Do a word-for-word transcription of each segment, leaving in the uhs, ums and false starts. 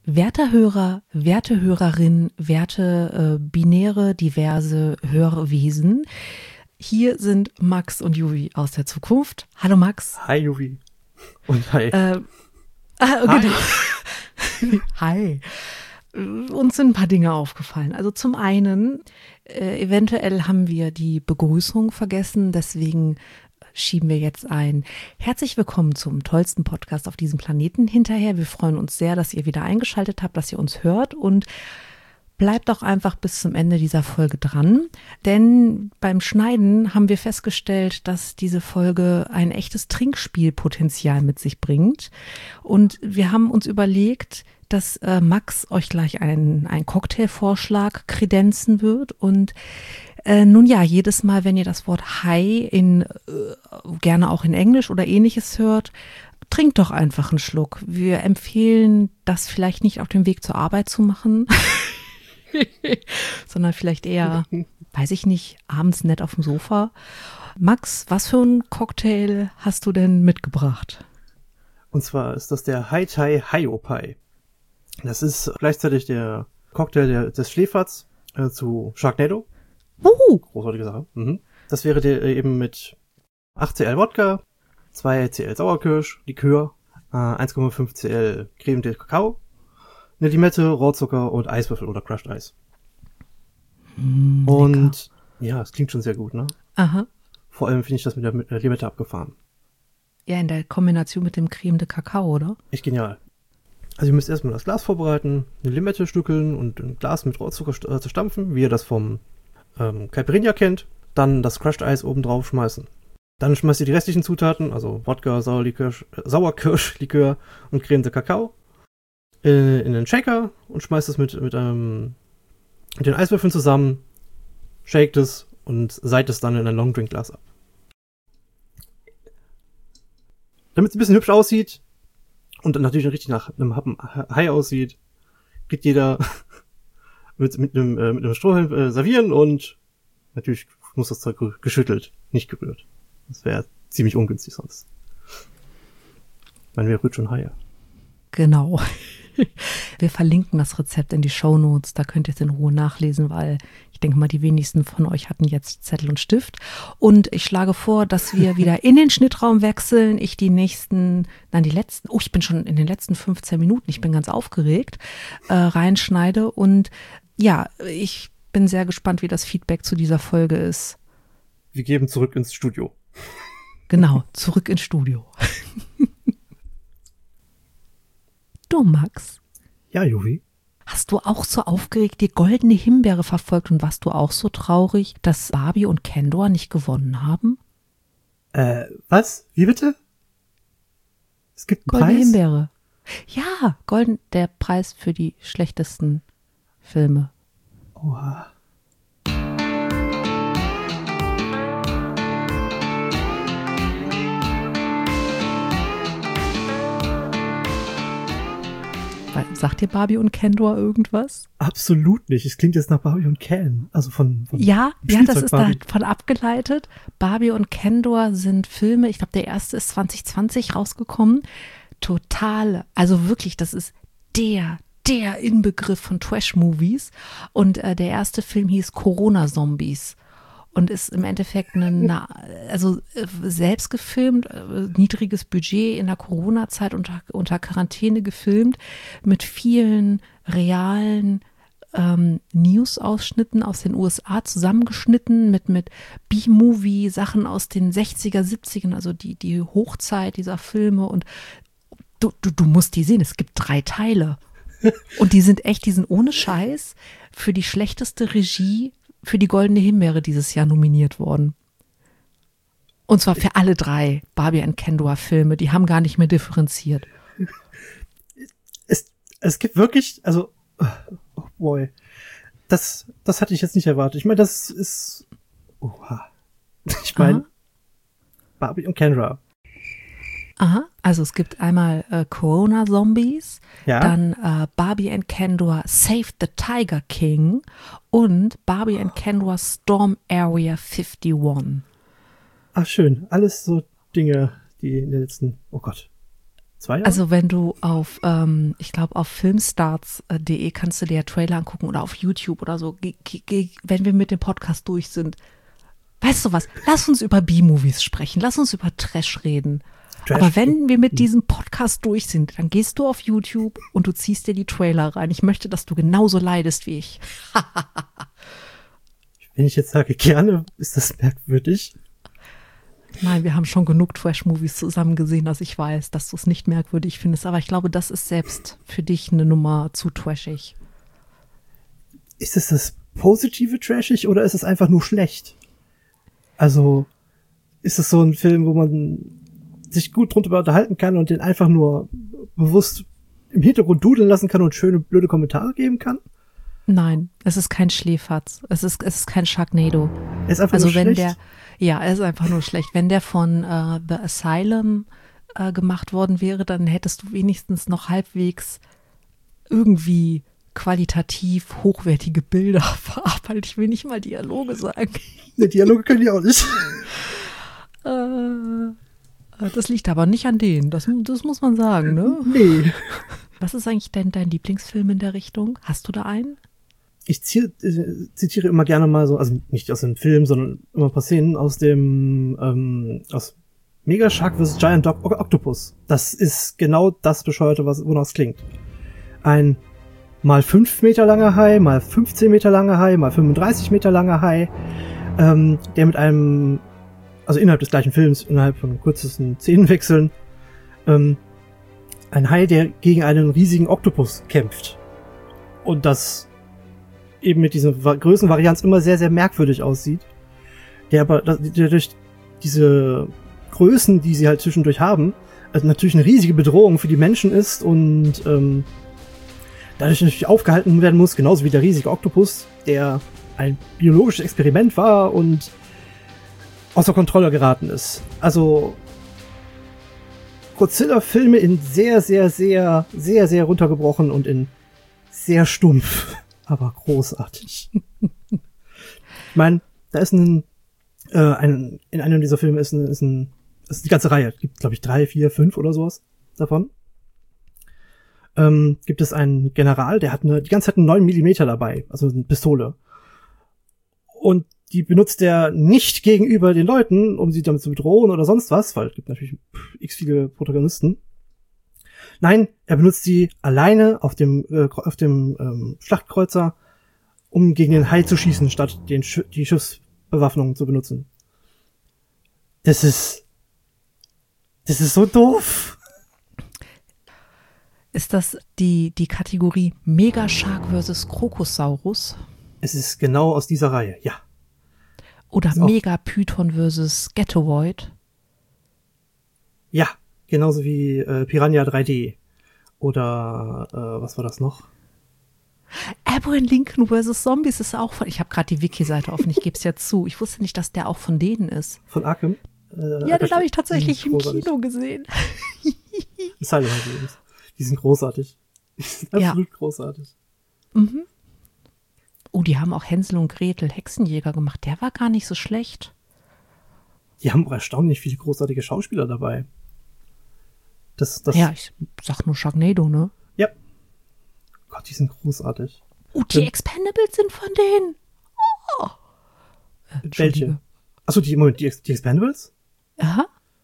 Werte Hörer, werte Hörerin, werte äh, binäre, diverse Hörwesen, hier sind Max und Juvi aus der Zukunft. Hallo Max. Hi Juvi. Und hi. Äh, ah, hi. Genau. Hi. Uns sind ein paar Dinge aufgefallen. Also zum einen, äh, eventuell haben wir die Begrüßung vergessen, deswegen schieben wir jetzt ein. Herzlich willkommen zum tollsten Podcast auf diesem Planeten hinterher. Wir freuen uns sehr, dass ihr wieder eingeschaltet habt, dass ihr uns hört und bleibt auch einfach bis zum Ende dieser Folge dran, denn beim Schneiden haben wir festgestellt, dass diese Folge ein echtes Trinkspielpotenzial mit sich bringt und wir haben uns überlegt, dass äh, Max euch gleich einen, einen Cocktailvorschlag kredenzen wird und äh, nun ja, jedes Mal, wenn ihr das Wort Hi in, äh, gerne auch in Englisch oder ähnliches hört, trinkt doch einfach einen Schluck. Wir empfehlen, das vielleicht nicht auf dem Weg zur Arbeit zu machen, sondern vielleicht eher, weiß ich nicht, abends nett auf dem Sofa. Max, was für einen Cocktail hast du denn mitgebracht? Und zwar ist das der Hai Tai Hiopai. Das ist gleichzeitig der Cocktail der, des Schläferz äh, zu Sharknado. Uh. Großartige Sache. Mhm. Das wäre der äh, eben mit acht Zentiliter Wodka, zwei Zentiliter Sauerkirsch, Likör, äh, eins Komma fünf Zentiliter Creme de Kakao, eine Limette, Rohrzucker und Eiswürfel oder Crushed Eis. Mm, und lecker. Ja, es klingt schon sehr gut, ne? Aha. Vor allem finde ich das mit der, mit der Limette abgefahren. Ja, in der Kombination mit dem Creme de Kakao, oder? Echt genial. Also ihr müsst erstmal das Glas vorbereiten, eine Limette stückeln und ein Glas mit Rohrzucker äh, zerstampfen, wie ihr das vom ähm, Caipirinha kennt. Dann das Crushed Eis oben drauf schmeißen. Dann schmeißt ihr die restlichen Zutaten, also Wodka, Sauerlikör, äh, Sauerkirsch, Likör und Creme de Kakao äh, in den Shaker und schmeißt es mit, mit, ähm, mit den Eiswürfeln zusammen, shakt es und seiht es dann in ein Longdrink-Glas ab. Damit es ein bisschen hübsch aussieht und dann natürlich richtig nach einem Happen Hai aussieht, kriegt jeder mit, mit, einem, äh, mit einem Strohhalm äh, servieren und natürlich muss das Zeug geschüttelt, nicht gerührt. Das wäre ziemlich ungünstig sonst. Ich meine, wer rührt schon Haie? Genau. Wir verlinken das Rezept in die Shownotes, da könnt ihr es in Ruhe nachlesen, weil ich denke mal, die wenigsten von euch hatten jetzt Zettel und Stift. Und ich schlage vor, dass wir wieder in den Schnittraum wechseln. Ich die nächsten, nein, die letzten, oh, ich bin schon in den letzten fünfzehn Minuten, ich bin ganz aufgeregt, äh, reinschneide. Und ja, ich bin sehr gespannt, wie das Feedback zu dieser Folge ist. Wir geben zurück ins Studio. Genau, zurück ins Studio. Du, Max. Ja, Juvi. Hast du auch so aufgeregt die goldene Himbeere verfolgt und warst du auch so traurig, dass Barbie und Kendor nicht gewonnen haben? Äh, was? Wie bitte? Es gibt einen Goldene Preis? Himbeere. Ja, golden, der Preis für die schlechtesten Filme. Oha. Sagt dir Barbie und Kendor irgendwas? Absolut nicht. Es klingt jetzt nach Barbie und Ken. Also von, von Ja, ja, das ist Barbie. davon abgeleitet. Barbie und Kendor sind Filme, ich glaube, der erste ist zwanzig zwanzig rausgekommen. Total, also wirklich, das ist der, der Inbegriff von Trash-Movies. Und äh, der erste Film hieß Corona-Zombies. Und ist im Endeffekt eine, also selbst gefilmt, niedriges Budget in der Corona-Zeit unter, unter Quarantäne gefilmt, mit vielen realen ähm, News-Ausschnitten aus den U S A zusammengeschnitten, mit, mit B-Movie-Sachen aus den sechziger, siebzigern, also die, die Hochzeit dieser Filme. Und du, du, du musst die sehen, es gibt drei Teile. Und die sind echt, die sind ohne Scheiß für die schlechteste Regie für die Goldene Himbeere dieses Jahr nominiert worden. Und zwar für alle drei Barbie und Kendor Filme. Die haben gar nicht mehr differenziert. Es, es gibt wirklich, also, oh boy. Das, das hatte ich jetzt nicht erwartet. Ich meine, das ist, oha. Ich meine, Barbie und Kendra. Aha, also es gibt einmal äh, Corona-Zombies, Ja. dann äh, Barbie and Kendor Save the Tiger King und Barbie and Kendor Storm Area einundfünfzig. Ach schön, alles so Dinge, die in den letzten, oh Gott, Zwei Jahre? Also wenn du auf, ähm, ich glaube auf filmstarts punkt de kannst du dir ja Trailer angucken oder auf YouTube oder so, ge- ge- ge- wenn wir mit dem Podcast durch sind. Weißt du was, lass uns über B-Movies sprechen, lass uns über Trash reden. Trash. Aber wenn wir mit diesem Podcast durch sind, dann gehst du auf YouTube und du ziehst dir die Trailer rein. Ich möchte, dass du genauso leidest wie ich. Wenn ich jetzt sage, gerne, ist das merkwürdig. Nein, wir haben schon genug Trash-Movies zusammen gesehen, dass ich weiß, dass du es nicht merkwürdig findest. Aber ich glaube, das ist selbst für dich eine Nummer zu trashig. Ist es das positive trashig oder ist es einfach nur schlecht? Also, ist es so ein Film, wo man sich gut drunter unterhalten kann und den einfach nur bewusst im Hintergrund dudeln lassen kann und schöne, blöde Kommentare geben kann? Nein, es ist kein Schläferz. Es ist, es ist kein Sharknado. Er ist einfach also nur wenn schlecht? der, ja, er ist einfach nur schlecht. Wenn der von äh, The Asylum äh, gemacht worden wäre, dann hättest du wenigstens noch halbwegs irgendwie qualitativ hochwertige Bilder verarbeitet. Ich will nicht mal Dialoge sagen. Ne, Dialoge können die auch nicht. äh, das liegt aber nicht an denen. Das, das muss man sagen, ne? Nee. Was ist eigentlich dein, dein Lieblingsfilm in der Richtung? Hast du da einen? Ich zier, äh, zitiere immer gerne mal so, also nicht aus dem Film, sondern immer ein paar Szenen aus dem, ähm, aus Mega Shark versus. Giant Dog Octopus. Das ist genau das Bescheuerte, was, wonach es klingt. Ein mal fünf Meter langer Hai, mal fünfzehn Meter langer Hai, mal fünfunddreißig Meter langer Hai, ähm, der mit einem, also innerhalb des gleichen Films, innerhalb von kürzesten Szenenwechseln, ähm, ein Hai, der gegen einen riesigen Oktopus kämpft. Und das eben mit dieser Größenvarianz immer sehr, sehr merkwürdig aussieht. Der aber der durch diese Größen, die sie halt zwischendurch haben, also natürlich eine riesige Bedrohung für die Menschen ist und ähm, dadurch natürlich aufgehalten werden muss, genauso wie der riesige Oktopus, der ein biologisches Experiment war und außer Kontrolle geraten ist. Also Godzilla-Filme in sehr, sehr, sehr, sehr, sehr runtergebrochen und in sehr stumpf, aber großartig. Ich meine, da ist ein, äh, ein, in einem dieser Filme ist ein, ist ein, ist die ganze Reihe, gibt glaube ich drei, vier, fünf oder sowas davon. Ähm, gibt es einen General, der hat eine, die ganze Zeit einen neun Millimeter dabei, also eine Pistole. Und die benutzt er nicht gegenüber den Leuten, um sie damit zu bedrohen oder sonst was, weil es gibt natürlich x viele Protagonisten. Nein, er benutzt sie alleine auf dem äh, auf dem ähm, Schlachtkreuzer, um gegen den Hai zu schießen, statt den Sch- die Schiffsbewaffnung zu benutzen. Das ist das ist so doof. Ist das die, die Kategorie Megashark versus Krokosaurus? Es ist genau aus dieser Reihe, ja. Oder Megapython versus Ghettoid? Ja, genauso wie äh, Piranha drei D. Oder äh, was war das noch? Abraham Lincoln versus Zombies ist auch von. Ich habe gerade die Wiki-Seite offen, ich gebe es ja zu. Ich wusste nicht, dass der auch von denen ist. Von Arkham? Äh, ja, den habe ich tatsächlich im großartig. Kino gesehen. Silent Hill. Die sind großartig. Die sind absolut ja. großartig. Mhm. Oh, die haben auch Hänsel und Gretel Hexenjäger gemacht. Der war gar nicht so schlecht. Die haben auch erstaunlich viele großartige Schauspieler dabei. Das, das ja, ich sag nur Sharknado, ne? Ja. Gott, die sind großartig. Oh, die Expendables sind von denen. Oh. Äh, Welche? Achso, die, Moment, die, die Expendables? Aha.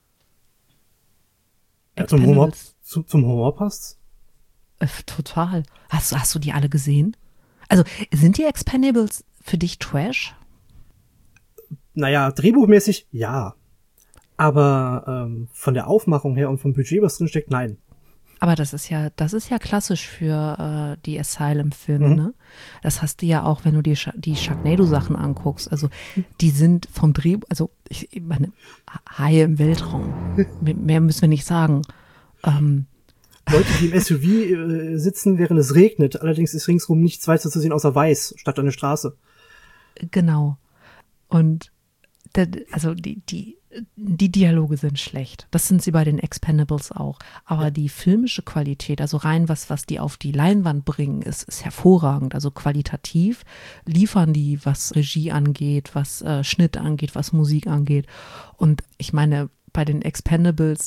Ja, zum Humor, zu, zum Humor passt's? Äh, total. Hast, hast du die alle gesehen? Also, sind die Expendables für dich Trash? Naja, drehbuchmäßig ja. Aber ähm, von der Aufmachung her und vom Budget, was drin steckt, nein. Aber das ist ja, das ist ja klassisch für äh, die Asylum-Filme, mhm. ne? Das hast du ja auch, wenn du die, die Sharknado-Sachen anguckst. Also die sind vom Drehbuch, also ich meine, Haie im Weltraum. Mehr müssen wir nicht sagen. Ähm, Leute, die im S U V äh, sitzen, während es regnet. Allerdings ist ringsrum nichts weiter zu sehen außer weiß, statt eine Straße. Genau. Und der, also die, die, die Dialoge sind schlecht. Das sind sie bei den Expendables auch. Aber die filmische Qualität, also rein was, was die auf die Leinwand bringen, ist, ist hervorragend. Also qualitativ liefern die, was Regie angeht, was äh, Schnitt angeht, was Musik angeht. Und ich meine, bei den Expendables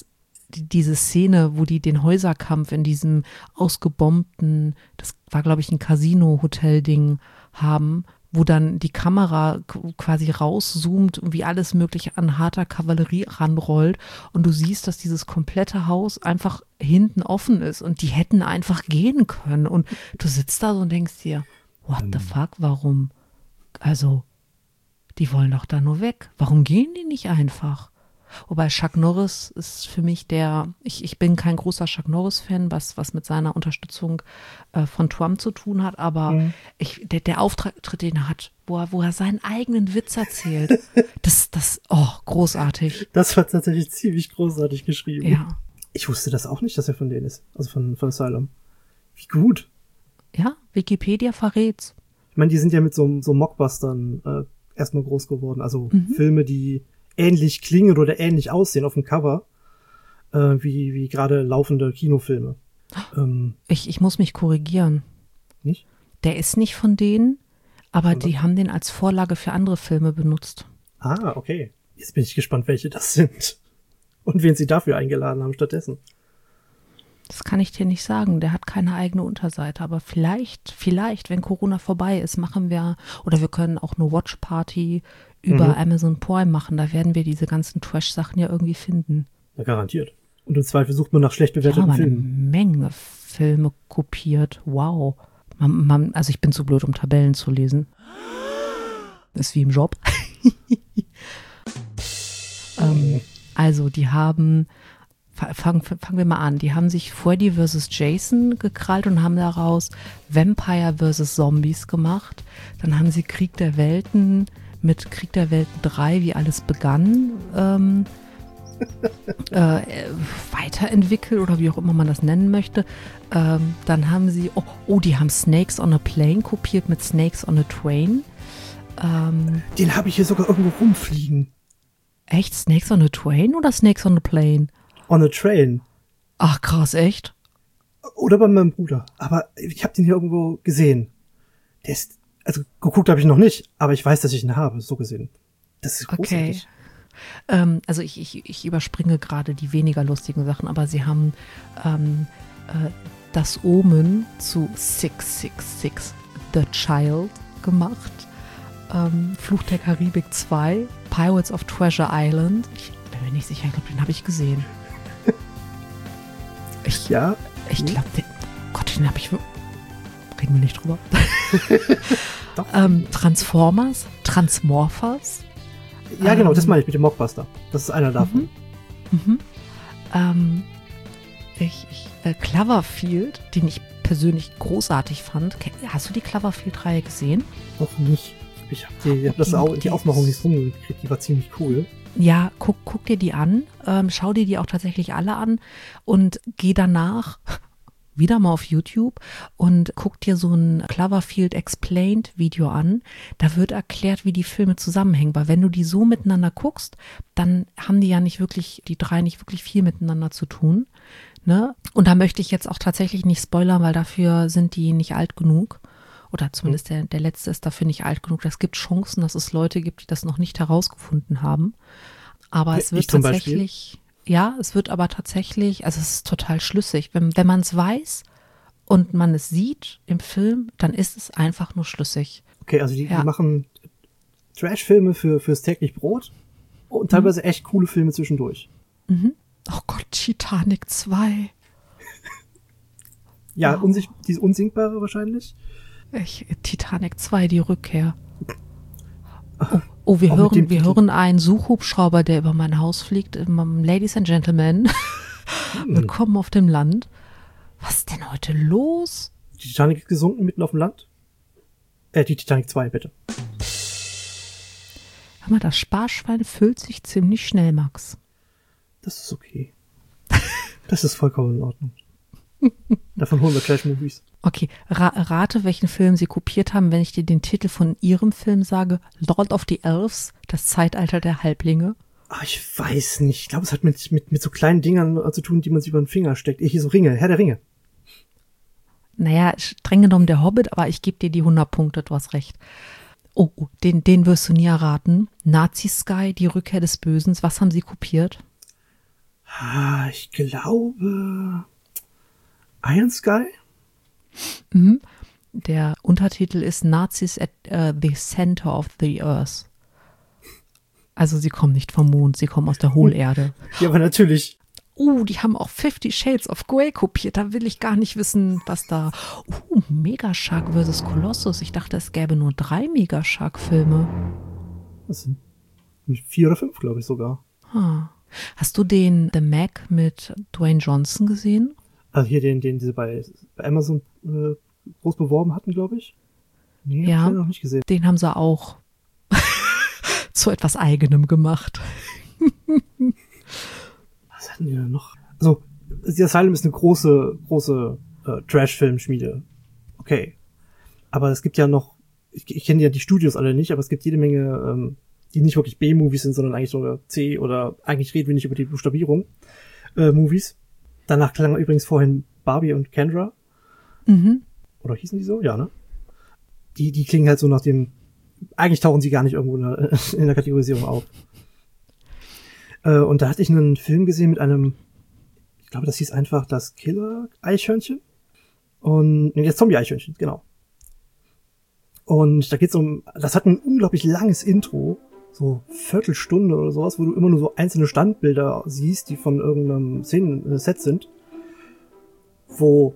die, diese Szene, wo die den Häuserkampf in diesem ausgebombten, das war glaube ich ein Casino-Hotel-Ding haben, wo dann die Kamera quasi rauszoomt und wie alles mögliche an harter Kavallerie ranrollt und du siehst, dass dieses komplette Haus einfach hinten offen ist und die hätten einfach gehen können und du sitzt da so und denkst dir, what the fuck, warum? Also, die wollen doch da nur weg. Warum gehen die nicht einfach? Wobei Chuck Norris ist für mich der, ich, ich bin kein großer Chuck Norris-Fan, was, was mit seiner Unterstützung äh, von Trump zu tun hat, aber mhm. ich, der, der Auftritt, den er hat, wo er, wo er seinen eigenen Witz erzählt, das, das, oh, großartig. Das war tatsächlich ziemlich großartig geschrieben. Ja. Ich wusste das auch nicht, dass er von denen ist, also von, von Asylum. Wie gut. Ja, Wikipedia verrät's. Ich meine, die sind ja mit so, so Mockbustern äh, erstmal groß geworden, also mhm. Filme, die ähnlich klingen oder ähnlich aussehen auf dem Cover, äh, wie, wie gerade laufende Kinofilme. Ähm, ich, ich muss mich korrigieren. Nicht? Der ist nicht von denen, aber von die was? Haben den als Vorlage für andere Filme benutzt. Ah, okay. Jetzt bin ich gespannt, welche das sind. Und wen sie dafür eingeladen haben stattdessen. Das kann ich dir nicht sagen. Der hat keine eigene Unterseite. Aber vielleicht, vielleicht, wenn Corona vorbei ist, machen wir, oder wir können auch eine Watch-Party über mhm. Amazon Prime machen. Da werden wir diese ganzen Trash-Sachen ja irgendwie finden. Ja, garantiert. Und im Zweifel sucht man nach schlecht bewerteten ja, Filmen. Eine Menge Filme kopiert. Wow. Man, man, also ich bin zu blöd, um Tabellen zu lesen. Ist wie im Job. ähm, also die haben Fangen fang wir mal an. Die haben sich Freddy versus. Jason gekrallt und haben daraus Vampire versus. Zombies gemacht. Dann haben sie Krieg der Welten mit Krieg der Welten drei, wie alles begann, ähm, äh, weiterentwickelt oder wie auch immer man das nennen möchte. Ähm, dann haben sie, oh, oh, die haben Snakes on a Plane kopiert mit Snakes on a Train. Ähm, Den habe ich hier sogar irgendwo rumfliegen. Echt? Snakes on a Train oder Snakes on a Plane? On a Train. Ach krass, echt? Oder bei meinem Bruder. Aber ich habe den hier irgendwo gesehen. Der ist, also geguckt habe ich noch nicht, aber ich weiß, dass ich ihn habe, so gesehen. Das ist großartig. Okay. Ähm, also ich, ich, ich überspringe gerade die weniger lustigen Sachen, aber sie haben ähm, äh, das Omen zu sechs sechs sechs The Child gemacht. Ähm, Fluch der Karibik zwei, Pirates of Treasure Island. Ich bin mir nicht sicher, ich glaube, den habe ich gesehen. Ich, ja. Ich glaube, den, Gott, den habe ich. Reden wir nicht drüber. ähm, Transformers, Transmorphers. Ja, genau, ähm, das meine ich mit dem Mockbuster. Das ist einer davon. Mhm. Mhm. Ähm, ich, ich, äh, Cloverfield, den ich persönlich großartig fand. Hast du die Cloverfield-Reihe gesehen? Noch nicht. Ich habe die, hab das auch, die Aufmachung nicht rumgekriegt. Die war ziemlich cool. Ja, guck, guck dir die an, ähm, schau dir die auch tatsächlich alle an und geh danach wieder mal auf YouTube und guck dir so ein Cloverfield Explained Video an. Da wird erklärt, wie die Filme zusammenhängen, weil wenn du die so miteinander guckst, dann haben die ja nicht wirklich, die drei nicht wirklich viel miteinander zu tun, ne? Und da möchte ich jetzt auch tatsächlich nicht spoilern, weil dafür sind die nicht alt genug. Oder zumindest der, der letzte ist dafür nicht alt genug. Es gibt Chancen, dass es Leute gibt, die das noch nicht herausgefunden haben. Aber es wird tatsächlich, ja, es wird aber tatsächlich, also es ist total schlüssig. Wenn, wenn man es weiß und man es sieht im Film, dann ist es einfach nur schlüssig. Okay, also die, ja. die machen Trash-Filme für, fürs täglich Brot und teilweise mhm. echt coole Filme zwischendurch. Mhm. Oh Gott, Titanic zwei. Ja, wow. unsich, die ist unsinkbare wahrscheinlich. Ich, Titanic zwei, die Rückkehr. Oh, oh wir, hören, wir hören einen Suchhubschrauber, der über mein Haus fliegt. Ladies and Gentlemen, hm. willkommen auf dem Land. Was ist denn heute los? Die Titanic ist gesunken mitten auf dem Land? Äh, die Titanic zwei, bitte. Hör mal, das Sparschwein füllt sich ziemlich schnell, Max. Das ist okay. Das ist vollkommen in Ordnung. Davon holen wir Trash-Movies. Okay, ra- rate, welchen Film sie kopiert haben, wenn ich dir den Titel von ihrem Film sage. Lord of the Elves, das Zeitalter der Halblinge. Ach, ich weiß nicht. Ich glaube, es hat mit, mit, mit so kleinen Dingern zu tun, die man sich über den Finger steckt. Hier so Ringe, Herr der Ringe. Naja, streng genommen der Hobbit, aber ich gebe dir die hundert Punkte, du hast recht. Oh, den, den wirst du nie erraten. Nazi Sky, die Rückkehr des Bösen. Was haben sie kopiert? Ah, ich glaube Iron Sky? Mhm. Der Untertitel ist Nazis at uh, the Center of the Earth. Also sie kommen nicht vom Mond, sie kommen aus der Hohlerde. Ja, aber natürlich. Uh, die haben auch Fifty Shades of Grey kopiert. Da will ich gar nicht wissen, was da... Uh, Megashark versus Colossus. Ich dachte, es gäbe nur drei Megashark-Filme. Das sind vier oder fünf, glaube ich sogar. Ah. Hast du den The Meg mit Dwayne Johnson gesehen? Also hier den, den sie bei, bei Amazon äh, groß beworben hatten, glaube ich. Nee, Ja, hab ich noch nicht gesehen. Den haben sie auch zu etwas Eigenem gemacht. Was hatten die denn noch? Also, The Asylum ist eine große, große äh, Trash-Film-Schmiede. Okay. Aber es gibt ja noch, ich, ich kenne ja die Studios alle nicht, aber es gibt jede Menge, ähm, die nicht wirklich B-Movies sind, sondern eigentlich sogar C oder eigentlich reden wir nicht über die Buchstabierung äh, Movies. Danach klang übrigens vorhin Barbie und Kendra. Mhm. Oder hießen die so? Ja, ne? Die, die klingen halt so nach dem, eigentlich tauchen sie gar nicht irgendwo in der, in der Kategorisierung auf. Äh, und da hatte ich einen Film gesehen mit einem, ich glaube, das hieß einfach das Killer-Eichhörnchen. Und, nee, das Zombie-Eichhörnchen, genau. Und da geht's um, das hat ein unglaublich langes Intro, so Viertelstunde oder sowas, wo du immer nur so einzelne Standbilder siehst, die von irgendeinem Szenen-Set sind, wo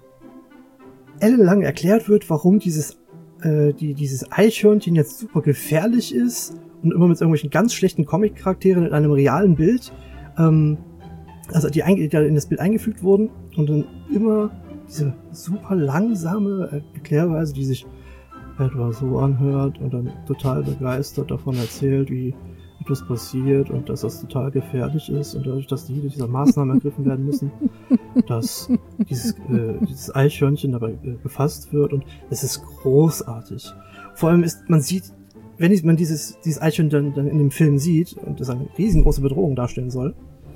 ellenlang erklärt wird, warum dieses, äh, die, dieses Eichhörnchen jetzt super gefährlich ist und immer mit irgendwelchen ganz schlechten Comic-Charakteren in einem realen Bild, ähm, also die, ein, die in das Bild eingefügt wurden und dann immer diese super langsame Erklärweise, die sich etwa so anhört und dann total begeistert davon erzählt, wie etwas passiert und dass das total gefährlich ist und dadurch, dass jede dieser Maßnahmen ergriffen werden müssen, dass dieses, äh, dieses Eichhörnchen dabei äh, befasst wird und es ist großartig. Vor allem ist, man sieht, wenn man dieses, dieses Eichhörnchen dann, dann in dem Film sieht und das eine riesengroße Bedrohung darstellen soll,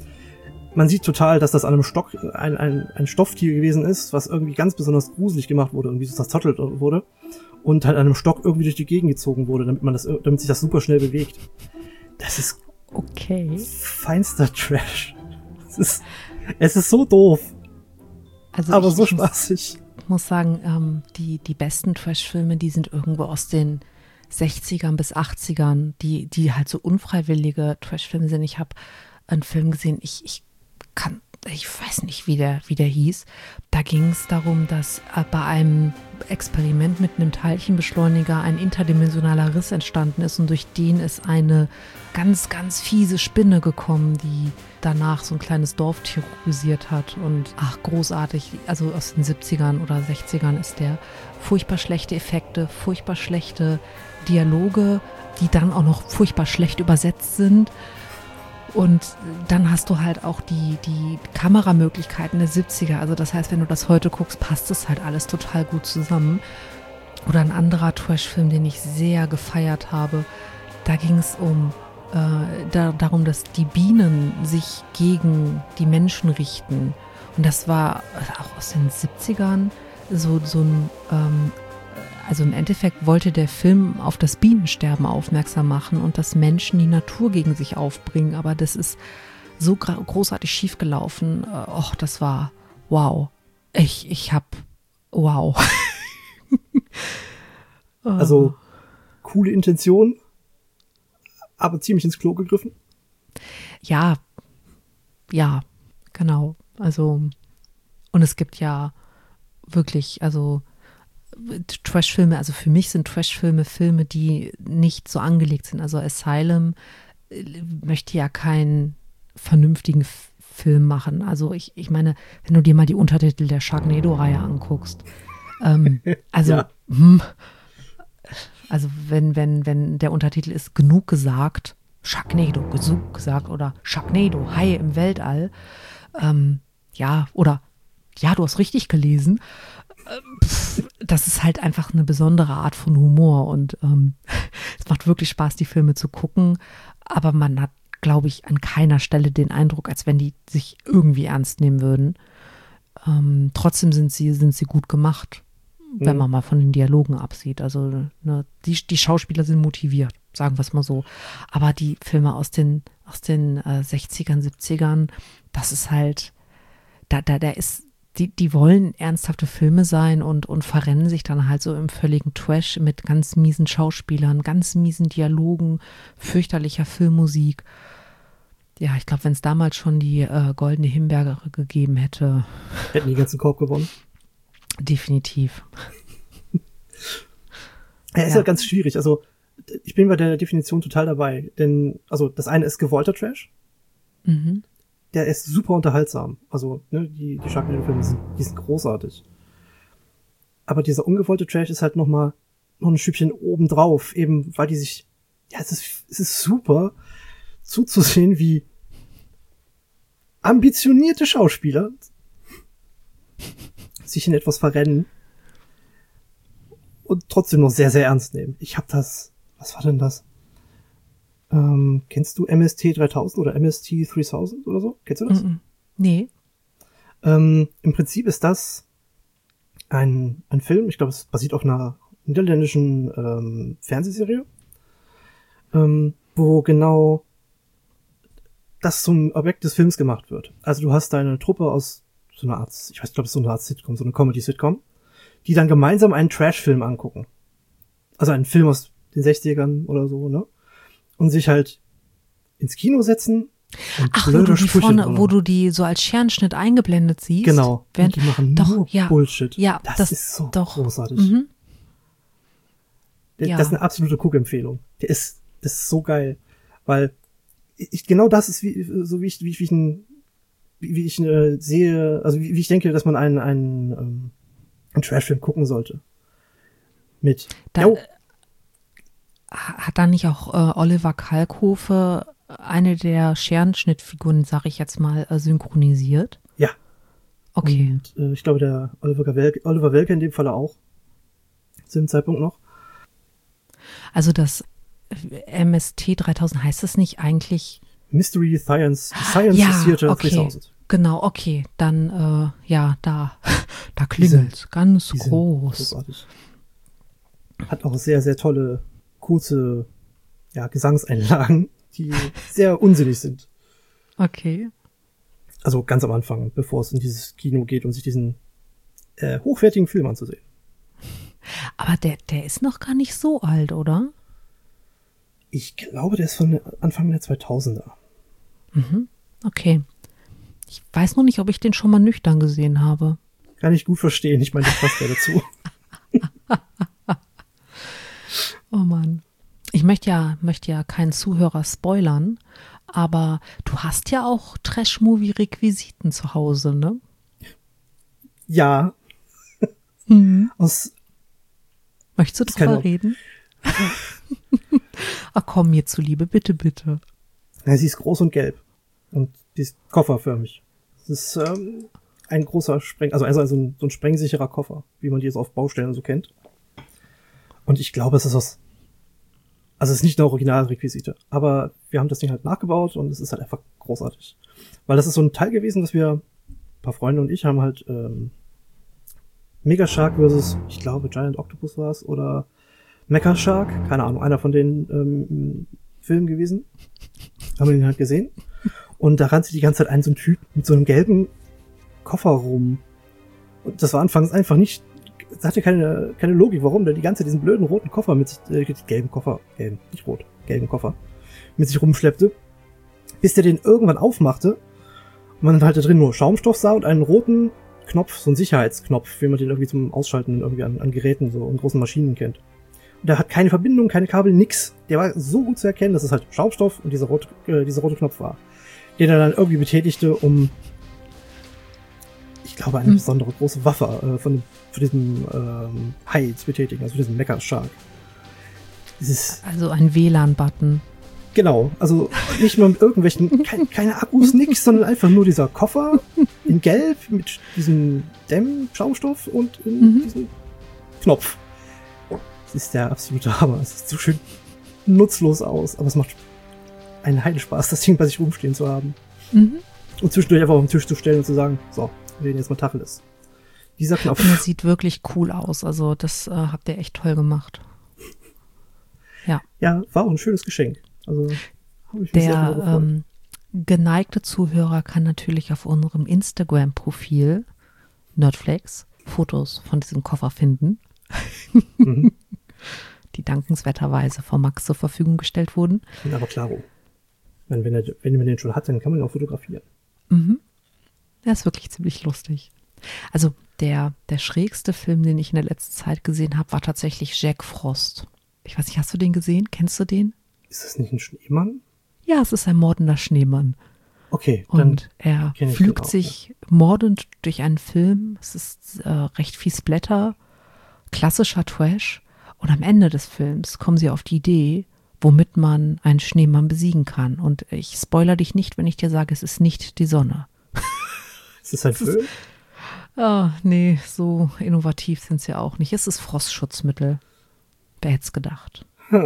man sieht total, dass das an einem Stock ein, ein, ein Stofftier gewesen ist, was irgendwie ganz besonders gruselig gemacht wurde, irgendwie so zerzottelt wurde und halt an einem Stock irgendwie durch die Gegend gezogen wurde, damit man das, damit sich das super schnell bewegt. Das ist okay. Feinster Trash. Es ist, es ist so doof, also aber ich, so ich spaßig. muss, muss sagen, ähm, die, die besten Trash-Filme, die sind irgendwo aus den sechzigern bis achtzigern, die, die halt so unfreiwillige Trash-Filme sind. Ich habe einen Film gesehen, ich, ich kann, ich weiß nicht, wie der, wie der hieß. Da ging es darum, dass äh, bei einem Experiment mit einem Teilchenbeschleuniger ein interdimensionaler Riss entstanden ist und durch den ist eine ganz, ganz fiese Spinne gekommen, die danach so ein kleines Dorf terrorisiert hat und ach, großartig, also aus den siebzigern oder sechzigern ist der. Furchtbar schlechte Effekte, furchtbar schlechte Dialoge, die dann auch noch furchtbar schlecht übersetzt sind. Und dann hast du halt auch die, die Kameramöglichkeiten der siebziger. Also das heißt, wenn du das heute guckst, passt das halt alles total gut zusammen. Oder ein anderer Trash-Film, den ich sehr gefeiert habe, da ging es um äh, da, darum, dass die Bienen sich gegen die Menschen richten. Und das war auch aus den siebzigern so, so ein... Ähm, Also im Endeffekt wollte der Film auf das Bienensterben aufmerksam machen und dass Menschen die Natur gegen sich aufbringen. Aber das ist so gra- großartig schiefgelaufen. Äh, Och, das war wow. Ich, ich hab wow. Also coole Intention, aber ziemlich ins Klo gegriffen. Ja, ja, genau. Also, und es gibt ja wirklich, also Trashfilme, also für mich sind Trashfilme Filme, die nicht so angelegt sind. Also Asylum äh, möchte ja keinen vernünftigen F- Film machen. Also ich, ich meine, wenn du dir mal die Untertitel der Sharknado-Reihe anguckst, ähm, also Ja. hm, also wenn, wenn, wenn der Untertitel ist genug gesagt, Sharknado, genug gesagt oder Sharknado, Hai im Weltall, ähm, ja, oder ja, du hast richtig gelesen, das ist halt einfach eine besondere Art von Humor und ähm, es macht wirklich Spaß, die Filme zu gucken, aber man hat, glaube ich, an keiner Stelle den Eindruck, als wenn die sich irgendwie ernst nehmen würden. Ähm, trotzdem sind sie, sind sie gut gemacht, wenn Mhm. man mal von den Dialogen absieht. Also ne, die, die Schauspieler sind motiviert, sagen wir es mal so. Aber die Filme aus den, aus den äh, sechzigern, siebzigern, das ist halt, da, da, da ist, die, die wollen ernsthafte Filme sein und, und verrennen sich dann halt so im völligen Trash mit ganz miesen Schauspielern, ganz miesen Dialogen, fürchterlicher Filmmusik. Ja, ich glaube, wenn es damals schon die äh, Goldene Himbeere gegeben hätte. Hätten die ganzen Korb gewonnen. Definitiv. Ja, ist ja. halt ganz schwierig. Also, ich bin bei der Definition total dabei. Denn, also, das eine ist gewollter Trash. Mhm. Der ist super unterhaltsam. Also, ne, die, die Sharknado-Filme sind, die sind großartig. Aber dieser ungewollte Trash ist halt noch mal, noch ein Stückchen obendrauf. Eben, weil die sich, ja, es ist, es ist super zuzusehen, wie ambitionierte Schauspieler sich in etwas verrennen und trotzdem noch sehr, sehr ernst nehmen. Ich hab das, was war denn das? Ähm, kennst du M S T dreitausend oder M S T dreitausend oder so? Kennst du das? Mm-mm. Nee. Ähm, im Prinzip ist das ein, ein Film, ich glaube, es basiert auf einer niederländischen ähm, Fernsehserie, ähm, wo genau das zum Objekt des Films gemacht wird. Also du hast deine Truppe aus so einer Art, ich weiß, ich glaube, es ist so eine Art Sitcom, so eine Comedy-Sitcom, die dann gemeinsam einen Trash-Film angucken. Also einen Film aus den sechzigern oder so, ne? Und sich halt ins Kino setzen und Ach, blöde wo du die Sprüche vorne, drüber wo machen. du die so als Scherenschnitt eingeblendet siehst. Genau. Während, und die machen doch, nur ja, Bullshit. Ja, das, das ist so doch. großartig. Mhm. Der, Ja. Das ist eine absolute Cook-Empfehlung. Der ist, das ist so geil. Weil ich, genau das ist wie, so wie ich, wie ich, wie ich, ein, wie, wie ich äh, sehe, also wie, wie ich denke, dass man einen, einen, ähm, einen Trash-Film gucken sollte. Mit, Da, jo, Hat da nicht auch äh, Oliver Kalkofe eine der Scherenschnittfiguren, sag ich jetzt mal, äh, synchronisiert? ja. Okay. Und äh, ich glaube, der Oliver Welke, Oliver Welke in dem Falle auch. Zu dem Zeitpunkt noch. Also das M S T dreitausend, heißt das nicht eigentlich? Mystery Science, Science Ja, Theater okay. dreitausend. Genau, okay. Dann, äh, ja, da, da klingelt ganz Die sind groß. großartig. Hat auch sehr, sehr tolle, kurze, ja, Gesangseinlagen, die sehr unsinnig sind. Okay. Also ganz am Anfang, bevor es in dieses Kino geht, um sich diesen äh, hochwertigen Film anzusehen. Aber der, der ist noch gar nicht so alt, oder? Ich glaube, der ist von Anfang der zweitausender. Mhm. Okay. Ich weiß noch nicht, ob ich den schon mal nüchtern gesehen habe. Kann ich gut verstehen. Ich meine, das passt ja dazu. Oh Mann. Ich möchte ja, möchte ja keinen Zuhörer spoilern, aber du hast ja auch Trash-Movie-Requisiten zu Hause, ne? Ja. Mhm. Aus, Möchtest du Das kann drüber auch- reden? Ach komm, mir zuliebe, bitte, bitte. ja, sie ist groß und gelb. Und die ist kofferförmig. Das ist ähm, ein großer Spreng, also, also, also ein, so ein sprengsicherer Koffer, wie man die jetzt auf Baustellen so kennt. Und ich glaube, es ist aus, also es ist nicht eine Originalrequisite, aber wir haben das Ding halt nachgebaut und es ist halt einfach großartig. Weil das ist so ein Teil gewesen, dass wir, ein paar Freunde und ich haben halt ähm, Mega Shark versus, ich glaube, Giant Octopus war es, oder Mecha Shark, keine Ahnung, einer von den ähm, Filmen gewesen. Haben wir den halt gesehen. Und da rannte die ganze Zeit ein so ein Typ mit so einem gelben Koffer rum. Und das war anfangs einfach nicht, das hatte keine, keine Logik, warum der die ganze Zeit diesen blöden roten Koffer mit sich, äh, gelben Koffer, gelben, nicht rot, gelben Koffer, mit sich rumschleppte, bis der den irgendwann aufmachte und man halt da drin nur Schaumstoff sah und einen roten Knopf, so einen Sicherheitsknopf, wie man den irgendwie zum Ausschalten irgendwie an, an Geräten so und großen Maschinen kennt. Und der hat keine Verbindung, keine Kabel, nix. Der war so gut zu erkennen, dass es halt Schaumstoff und dieser rote, äh, dieser rote Knopf war, den er dann irgendwie betätigte, um, ich glaube, eine Hm. besondere große Waffe äh, von, von diesem ähm, Hai zu betätigen, also diesem Mecha Shark. Dieses, Also ein W L A N-Button. genau, also nicht mal mit irgendwelchen, kein, keine Akkus, nix, sondern einfach nur dieser Koffer in Gelb mit diesem Dämm-Schaumstoff und in Mhm. diesem Knopf. Das ist der absolute Hammer. Es sieht so schön nutzlos aus, aber es macht einen Heidenspaß, das Ding bei sich rumstehen zu haben. Mhm. Und zwischendurch einfach auf den Tisch zu stellen und zu sagen, so, wir reden jetzt mal Tacheles. Dieser Knopf. Und es sieht wirklich cool aus. Also das äh, habt ihr echt toll gemacht. Ja. Ja, war auch ein schönes Geschenk. Also habe ich mich sehr Der darüber gefreut. ähm, geneigte Zuhörer kann natürlich auf unserem Instagram-Profil Nerdflex Fotos von diesem Koffer finden, Mhm. die dankenswerterweise von Max zur Verfügung gestellt wurden. Aber klaro. Wenn, wenn, er, wenn man den schon hat, dann kann man ihn auch fotografieren. Mhm. Der ist wirklich ziemlich lustig. Also der, der schrägste Film, den ich in der letzten Zeit gesehen habe, war tatsächlich Jack Frost. Ich weiß nicht, hast du den gesehen? Kennst du den? Ist das nicht ein Schneemann? Ja, es ist ein mordender Schneemann. Okay, dann Und er kenn ich pflügt den auch, sich mordend durch einen Film. Es ist äh, recht viel Splatter, klassischer Trash. Und am Ende des Films kommen sie auf die Idee, womit man einen Schneemann besiegen kann. Und ich spoiler dich nicht, wenn ich dir sage, es ist nicht die Sonne. Ist das ein Film? Ah, nee, so innovativ sind sie ja auch nicht. Es ist Frostschutzmittel. Wer hätte es gedacht?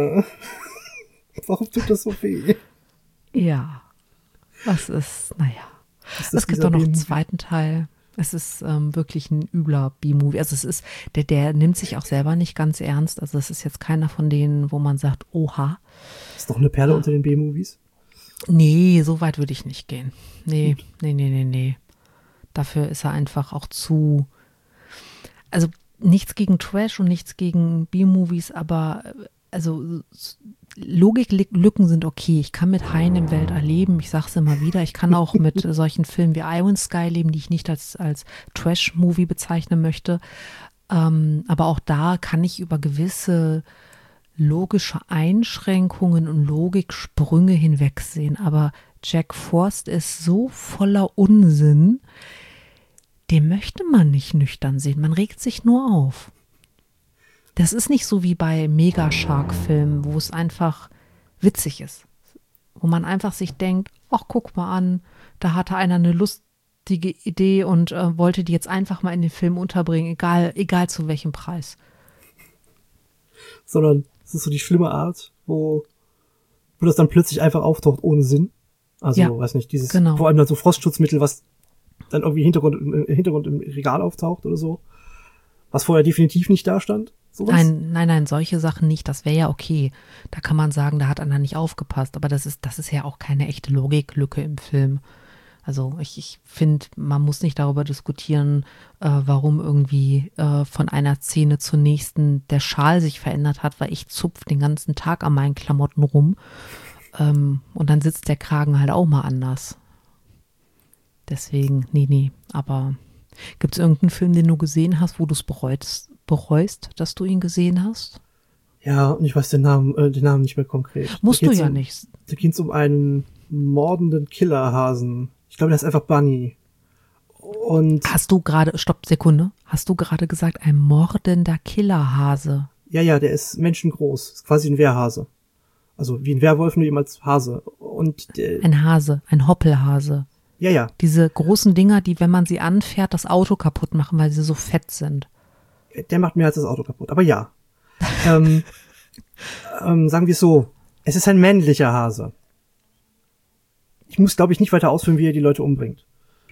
Warum tut das so weh? Ja, das ist, naja. Ist das Es gibt dieser auch noch einen B-Movie? zweiten Teil. Es ist ähm, wirklich ein übler B-Movie. Also es ist, der, der nimmt sich auch selber nicht ganz ernst. Also es ist jetzt keiner von denen, wo man sagt, oha. Ist doch eine Perle unter den B-Movies. Nee, so weit würde ich nicht gehen. Nee, nee, nee, nee, nee. Dafür ist er einfach auch zu, also nichts gegen Trash und nichts gegen B-Movies, aber äh, also s- Logiklücken sind okay. Ich kann mit Haien im Weltall leben. Ich sag's immer wieder. Ich kann auch mit solchen Filmen wie Iron Sky leben, die ich nicht als, als Trash-Movie bezeichnen möchte. Ähm, aber auch da kann ich über gewisse logische Einschränkungen und Logiksprünge hinwegsehen. Aber Jack Frost ist so voller Unsinn, den möchte man nicht nüchtern sehen. Man regt sich nur auf. Das ist nicht so wie bei Mega-Shark-Filmen, wo es einfach witzig ist. Wo man einfach sich denkt, ach, guck mal an, da hatte einer eine lustige Idee und äh, wollte die jetzt einfach mal in den Film unterbringen, egal, egal zu welchem Preis. Sondern es ist so die schlimme Art, wo, wo das dann plötzlich einfach auftaucht ohne Sinn. Also, Ja, weiß nicht, dieses, genau. vor allem dann so Frostschutzmittel, was dann irgendwie im Hintergrund, im Hintergrund im Regal auftaucht oder so. Was vorher definitiv nicht da stand. Sowas. Nein, nein, nein, solche Sachen nicht. Das wäre ja okay. Da kann man sagen, da hat einer nicht aufgepasst. Aber das ist, das ist ja auch keine echte Logiklücke im Film. Also ich, ich finde, man muss nicht darüber diskutieren, äh, warum irgendwie äh, von einer Szene zur nächsten der Schal sich verändert hat, weil ich zupf den ganzen Tag an meinen Klamotten rum. Ähm, und dann sitzt der Kragen halt auch mal anders. Deswegen, nee, nee. Aber gibt es irgendeinen Film, den du gesehen hast, wo du es bereust, bereust, dass du ihn gesehen hast? Ja, und ich weiß den Namen, äh, den Namen nicht mehr konkret. Musst Da du geht's ja um, nicht. Da geht es um einen mordenden Killerhasen. Ich glaube, der ist einfach Bunny. Und Hast du gerade, stopp, Sekunde, hast du gerade gesagt, ein mordender Killerhase? ja, ja, der ist menschengroß. Ist quasi ein Wehrhase. Also wie ein Werwolf, nur eben als Hase. Und der, Ein Hase, ein Hoppelhase. ja, ja, Diese großen Dinger, die, wenn man sie anfährt, das Auto kaputt machen, weil sie so fett sind. der macht mehr als das Auto kaputt. Aber ja. ähm, ähm, sagen wir es so. Es ist ein männlicher Hase. Ich muss, glaube ich, nicht weiter ausführen, wie er die Leute umbringt.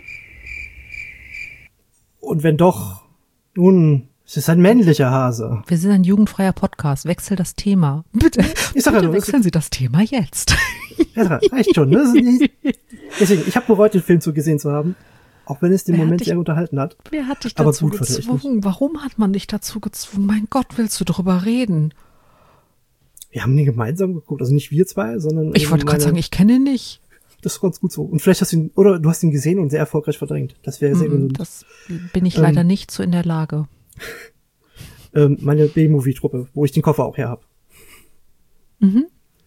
Und wenn doch, nun, es ist ein männlicher Hase. Wir sind ein jugendfreier Podcast. Wechsel das Thema. Bitte, Ich sag ja bitte nur, das wechseln Sie das Thema jetzt. Ja, reicht schon, ne? Das ist nicht- Deswegen, ich habe bereut, den Film zu gesehen zu haben. Auch wenn es den Wer hat Moment dich- sehr unterhalten hat. Wer hat dich Aber dazu gut, tatsächlich. gezwungen? Warum hat man dich dazu gezwungen? Mein Gott, willst du darüber reden? Wir haben den gemeinsam geguckt. Also nicht wir zwei, sondern Ich eben wollte gerade meine- sagen, ich kenne ihn nicht. Das ist ganz gut so. Und vielleicht hast du ihn, oder du hast ihn gesehen und sehr erfolgreich verdrängt. Das wäre sehr Mm, gesund. Das bin ich Ähm, leider nicht so in der Lage. Ähm, meine B-Movie-Truppe, wo ich den Koffer auch her habe. Mhm.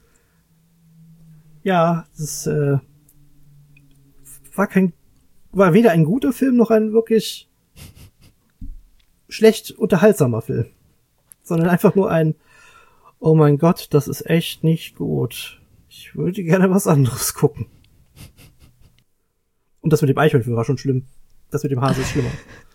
Ja, das äh, war kein, war weder ein guter Film noch ein wirklich schlecht unterhaltsamer Film, sondern einfach nur ein, oh mein Gott, das ist echt nicht gut. Ich würde gerne was anderes gucken. Und das mit dem Eichhörnchen war schon schlimm. Das mit dem Hase ist schlimmer.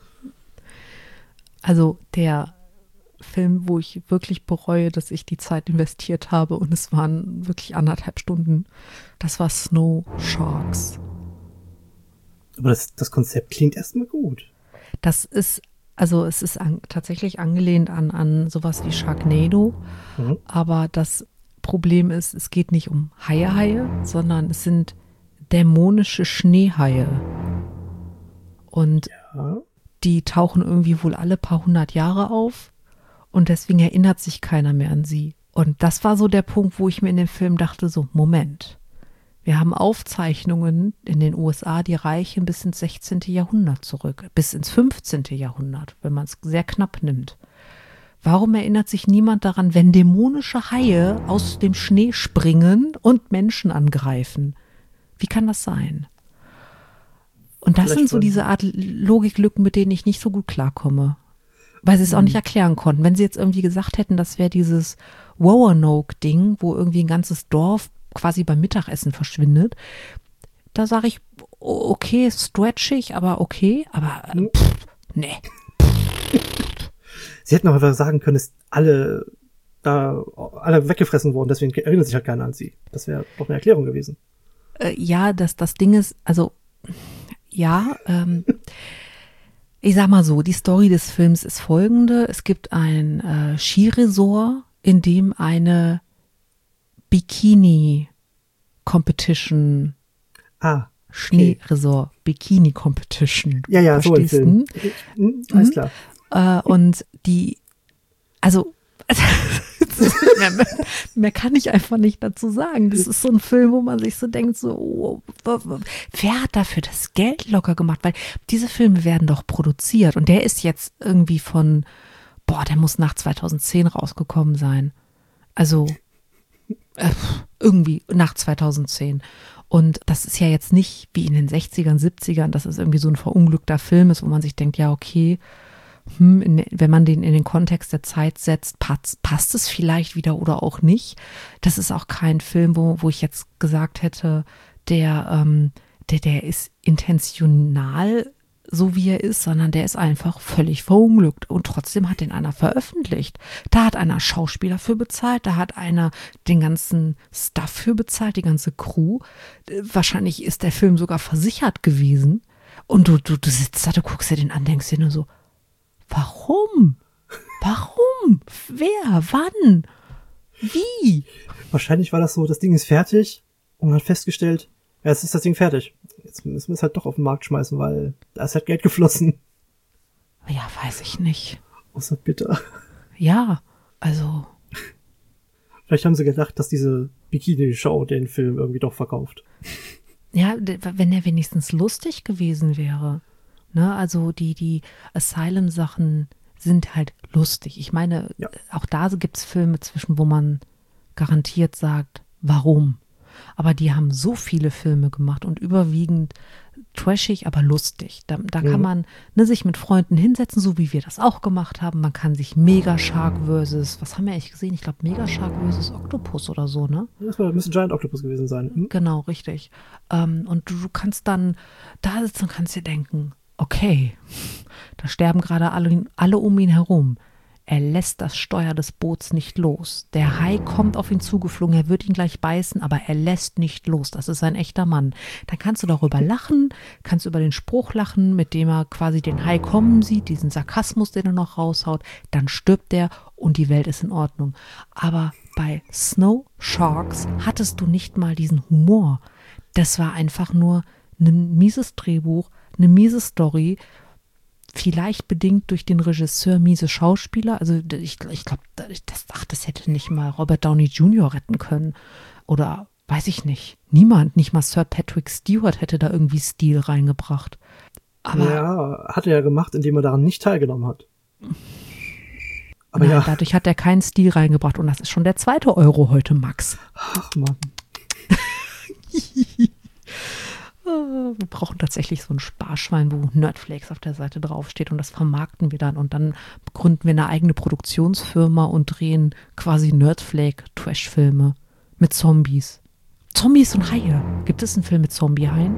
Also der Film, wo ich wirklich bereue, dass ich die Zeit investiert habe und es waren wirklich anderthalb Stunden, das war Snow Sharks. Aber das, das Konzept klingt erstmal gut. Das ist, also es ist an, tatsächlich angelehnt an, an sowas wie Sharknado, Mhm. aber das Problem ist, es geht nicht um Haie-Haie, sondern es sind dämonische Schneehaie. Und Ja. die tauchen irgendwie wohl alle paar hundert Jahre auf und deswegen erinnert sich keiner mehr an sie. Und das war so der Punkt, wo ich mir in dem Film dachte, so, Moment, wir haben Aufzeichnungen in den U S A, die reichen bis ins sechzehnten. Jahrhundert zurück, bis ins fünfzehnten. Jahrhundert, wenn man es sehr knapp nimmt. Warum erinnert sich niemand daran, wenn dämonische Haie aus dem Schnee springen und Menschen angreifen? Wie kann das sein? Und das Vielleicht sind so wollen- diese Art Logiklücken, mit denen ich nicht so gut klarkomme. Weil sie es auch nicht erklären konnten. Wenn sie jetzt irgendwie gesagt hätten, das wäre dieses Roanoke-Ding, wo irgendwie ein ganzes Dorf quasi beim Mittagessen verschwindet, da sage ich, o- okay, stretchig, aber okay, aber äh, pff, nee. Sie hätten auch einfach sagen können, dass alle da alle weggefressen wurden, deswegen erinnert sich halt keiner an sie. Das wäre doch eine Erklärung gewesen. Äh, ja, das, das Ding ist, also, ja, ähm, ich sag mal so, die Story des Films ist folgende. Es gibt ein äh, Skiresort, in dem eine Bikini-Competition, Ah, Schneeresort, Bikini-Competition. ja, ja, so ein verstehst Film. du? Hm, alles Mhm. klar. Äh, und die, also, mehr, mehr, mehr kann ich einfach nicht dazu sagen. Das ist so ein Film, wo man sich so denkt, so, oh, wer hat dafür das Geld locker gemacht? Weil diese Filme werden doch produziert und der ist jetzt irgendwie von, boah, der muss nach zweitausendzehn rausgekommen sein. Also, äh, irgendwie nach zweitausendzehn. Und das ist ja jetzt nicht wie in den sechzigern, siebzigern, dass es irgendwie so ein verunglückter Film ist, wo man sich denkt, ja, okay, hm, in, wenn man den in den Kontext der Zeit setzt, passt, passt es vielleicht wieder oder auch nicht. Das ist auch kein Film, wo, wo ich jetzt gesagt hätte, der, ähm, der, der ist intentional so wie er ist, sondern der ist einfach völlig verunglückt und trotzdem hat den einer veröffentlicht. Da hat einer Schauspieler für bezahlt, da hat einer den ganzen Stuff für bezahlt, die ganze Crew. Wahrscheinlich ist der Film sogar versichert gewesen und du, du, du sitzt da, du guckst dir den an, denkst dir nur so, warum? Warum? Wer? Wann? Wie? Wahrscheinlich war das so, das Ding ist fertig und man hat festgestellt, ja, jetzt ist das Ding fertig. Jetzt müssen wir es halt doch auf den Markt schmeißen, weil da ist halt Geld geflossen. Ja, weiß ich nicht. Außer bitter. Ja, also, Vielleicht haben sie gedacht, dass diese Bikini-Show den Film irgendwie doch verkauft. ja, d- wenn der wenigstens lustig gewesen wäre. Ne, also die, die Asylum-Sachen sind halt lustig. Ich meine, Ja. auch da gibt's Filme zwischen, wo man garantiert sagt, warum? Aber die haben so viele Filme gemacht und überwiegend trashig, aber lustig. Da, da kann Mhm. man ne, sich mit Freunden hinsetzen, so wie wir das auch gemacht haben. Man kann sich Mega Shark versus, was haben wir eigentlich gesehen? Ich glaube Mega Shark versus Octopus oder so, ne? Das war, müsste Giant Octopus gewesen sein. Hm? Genau, richtig. Ähm, und du, du kannst dann da sitzen und kannst dir denken, okay, da sterben gerade alle, alle um ihn herum. Er lässt das Steuer des Boots nicht los. Der Hai kommt auf ihn zugeflogen, er wird ihn gleich beißen, aber er lässt nicht los. Das ist ein echter Mann. Dann kannst du darüber lachen, kannst über den Spruch lachen, mit dem er quasi den Hai kommen sieht, diesen Sarkasmus, den er noch raushaut. Dann stirbt er und die Welt ist in Ordnung. Aber bei Snow Sharks hattest du nicht mal diesen Humor. Das war einfach nur ein mieses Drehbuch, eine miese Story, vielleicht bedingt durch den Regisseur, miese Schauspieler. Also ich, ich glaube, das, ach, das hätte nicht mal Robert Downey Junior retten können. Oder weiß ich nicht. Niemand, nicht mal Sir Patrick Stewart hätte da irgendwie Stil reingebracht. Aber Ja, hat er ja gemacht, indem er daran nicht teilgenommen hat. Aber nein, ja, dadurch hat er keinen Stil reingebracht. Und das ist schon der zweite Euro heute, Max. ach Mann. Wir brauchen tatsächlich so ein Sparschwein, wo Nerdflakes auf der Seite draufsteht und das vermarkten wir dann und dann gründen wir eine eigene Produktionsfirma und drehen quasi Nerdflake-Trash-Filme mit Zombies. Zombies und Haie. Gibt es einen Film mit Zombie-Haien?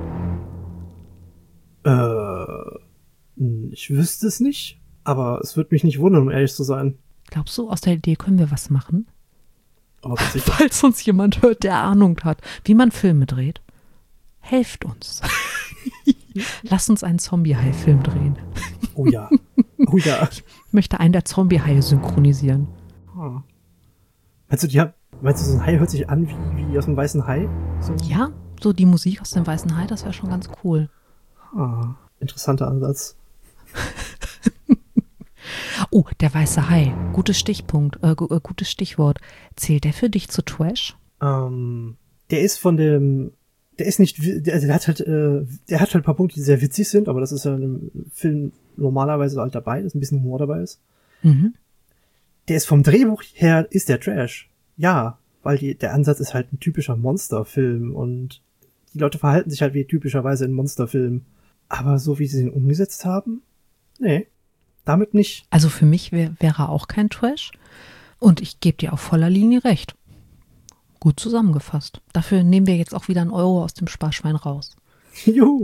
Äh, ich wüsste es nicht, aber es würde mich nicht wundern, um ehrlich zu sein. Glaubst du, aus der Idee können wir was machen? Aber sicher. Falls uns jemand hört, der Ahnung hat, wie man Filme dreht, helft uns. Lass uns einen Zombie-Hai-Film drehen. Oh ja. Oh ja. Ich möchte einen der Zombie-Haie synchronisieren. Ah. Meinst du, die haben, Meinst du, so ein Hai hört sich an wie, wie aus dem Weißen Hai? So? Ja, so die Musik aus dem Weißen Hai, das wäre schon ganz cool. Ah, interessanter Ansatz. Oh, der Weiße Hai. Gutes Stichpunkt, äh, gu- äh, gutes Stichwort. Zählt der für dich zu Trash? Ähm, der ist von dem, der ist nicht, wi- der, der hat halt, äh, der hat halt ein paar Punkte, die sehr witzig sind, aber das ist ja in einem Film normalerweise halt dabei, dass ein bisschen Humor dabei ist. Mhm. Der ist vom Drehbuch her, ist der Trash. Ja, weil die, der Ansatz ist halt ein typischer Monsterfilm und die Leute verhalten sich halt wie typischerweise in Monsterfilmen. Aber so wie sie ihn umgesetzt haben, nee, damit nicht. Also für mich wär, wäre er auch kein Trash. Und ich gebe dir auf voller Linie recht. Gut zusammengefasst. Dafür nehmen wir jetzt auch wieder einen Euro aus dem Sparschwein raus. Juhu.